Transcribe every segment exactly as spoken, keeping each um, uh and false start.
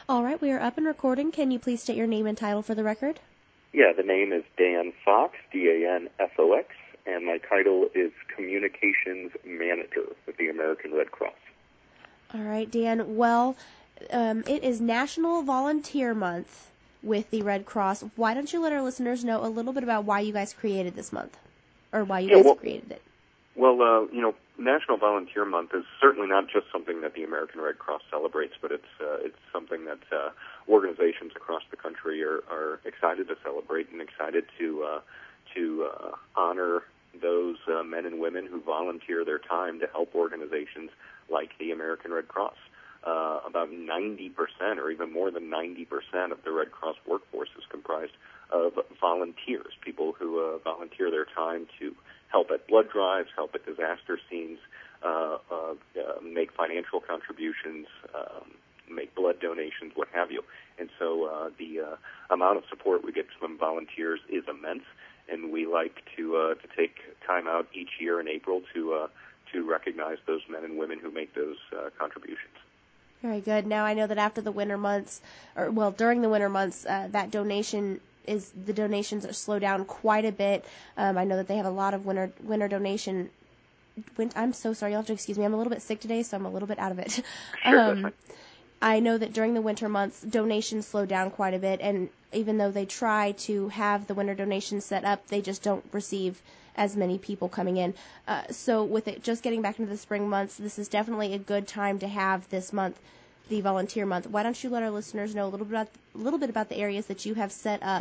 All right, we are up and recording. Can you please state your name and title for the record? Yeah, the name is Dan Fox, D A N F O X, and my title is Communications Manager with the American Red Cross. All right, Dan. Well, um, it is National Volunteer Month with the Red Cross. Why don't you let our listeners know a little bit about why you guys created this month, or why you yeah, guys well, created it? Well, uh, you know, National Volunteer Month is certainly not just something that the American Red Cross celebrates, but it's uh, it's something that uh, organizations across the country are, are excited to celebrate and excited to uh, to uh, honor those uh, men and women who volunteer their time to help organizations like the American Red Cross. Uh, about ninety percent, or even more than ninety percent, of the Red Cross workforce is comprised of volunteers, people who uh, volunteer their time to help at blood drives, help at disaster scenes, uh, uh, uh, make financial contributions, um, make blood donations, what have you. And so uh, the uh, amount of support we get from volunteers is immense, and we like to uh, to take time out each year in April to uh, to recognize those men and women who make those uh, contributions. Very good. Now I know that after the winter months, or well, during the winter months, uh, that donation is the donations are slow down quite a bit. Um, I know that they have a lot of winter winter donation. Win- I'm so sorry. You'll have to excuse me. I'm a little bit sick today, so I'm a little bit out of it. Sure, um, I know that during the winter months, donations slow down quite a bit, and even though they try to have the winter donations set up, they just don't receive as many people coming in. Uh, so with it just getting back into the spring months, this is definitely a good time to have this month, the volunteer month. Why don't you let our listeners know a little bit about, a little bit about the areas that you have set up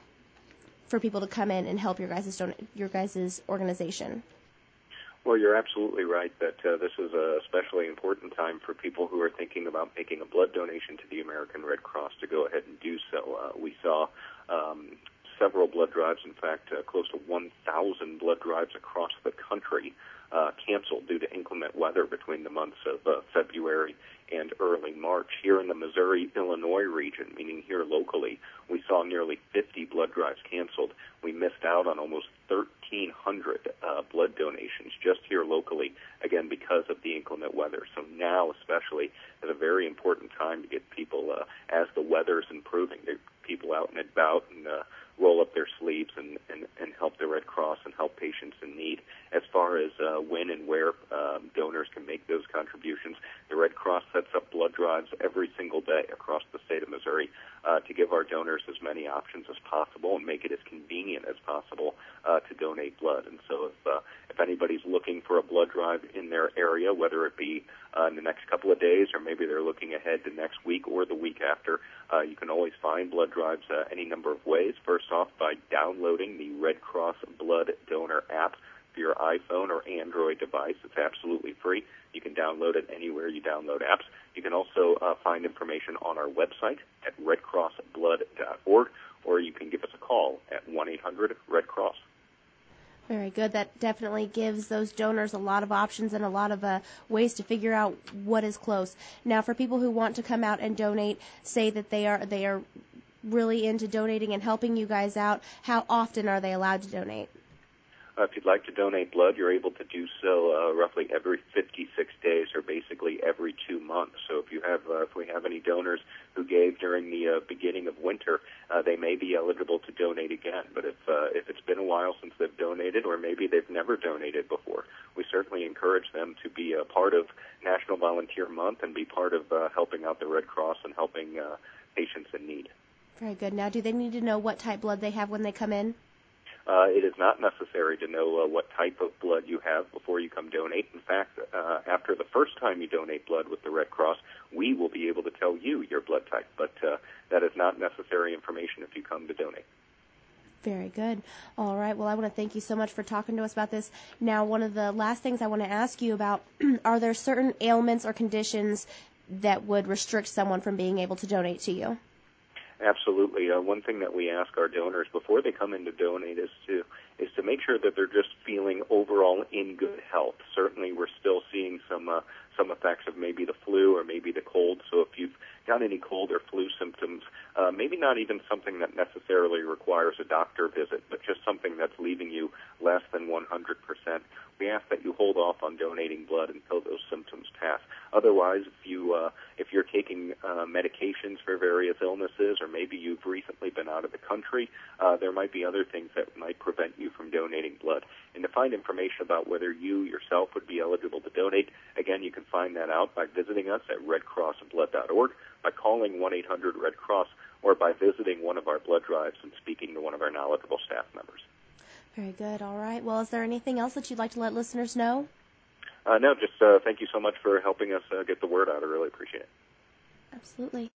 for people to come in and help your guys' don- your guys' organization? Well, you're absolutely right that uh, this is a especially important time for people who are thinking about making a blood donation to the American Red Cross to go ahead and do so. Uh, we saw um, several blood drives, in fact, uh, close to one thousand blood drives across the country uh, canceled due to inclement weather between the months of uh, February and early March. Here in the Missouri-Illinois region, meaning here locally, we saw nearly fifty blood drives canceled. We missed out on almost thirteen hundred uh, blood donations just here locally, again, because of the inclement weather. So now especially is a very important time to get people, uh, as the weather's improving, to get people out and about and uh, roll up their sleeves and, and, and help the Red Cross and help patients in need. As far as uh, when and where um, donors can make those contributions, the Red Cross sets up blood drives every single day across the state of Missouri uh, to give our donors as many options as possible and make it as convenient as possible uh, to donate blood. And so if, uh, if anybody's looking for a blood drive in their area, whether it be uh, in the next couple of days or maybe they're looking ahead to next week or the week after, uh, you can always find blood drives uh, any number of ways. First off, by downloading the Red Cross Blood Donor app for your iPhone or Android device. It's absolutely free. You can download it anywhere you download apps. You can also uh, find information on our website at red cross blood dot org, or you can give us a call at one eight hundred red cross. Very good. That definitely gives those donors a lot of options and a lot of uh, ways to figure out what is close. Now, for people who want to come out and donate, say that they are they are really into donating and helping you guys out, how often are they allowed to donate? Uh, if you'd like to donate blood, you're able to do so uh, roughly every fifty-six days, or basically every two months. So if you have, uh, if we have any donors who gave during the uh, beginning of winter, uh, they may be eligible to donate again. But if uh, if it's been a while since they've donated, or maybe they've never donated before, we certainly encourage them to be a part of National Volunteer Month and be part of uh, helping out the Red Cross and helping uh, patients in need. Very good. Now, do they need to know what type blood they have when they come in? Uh, it is not necessary to know uh, what type of blood you have before you come donate. In fact, uh, after the first time you donate blood with the Red Cross, we will be able to tell you your blood type, but uh, that is not necessary information if you come to donate. Very good. All right. Well, I want to thank you so much for talking to us about this. Now, one of the last things I want to ask you about, are there certain ailments or conditions that would restrict someone from being able to donate to you? Absolutely. Uh, one thing that we ask our donors before they come in to donate is to is to make sure that they're just feeling overall in good health. Certainly, we're still seeing some uh, some effects of maybe the flu or maybe the cold. So if you've got any cold or flu symptoms, uh, maybe not even something that necessarily requires a doctor visit, but just something that's leaving you less than one hundred percent, we ask that you hold off on donating blood until those symptoms pass. Otherwise, if you uh, if you're taking uh, medications for various illnesses, or maybe you've recently been out of the country, uh, there might be other things that might prevent you from donating blood. And to find information about whether you yourself would be eligible to donate, again, you can find that out by visiting us at red cross blood dot org, by calling one eight hundred red cross, or by visiting one of our blood drives and speaking to one of our knowledgeable staff members. Very good. All right. Well, is there anything else that you'd like to let listeners know? Uh, no, just uh, thank you so much for helping us uh, get the word out. I really appreciate it. Absolutely.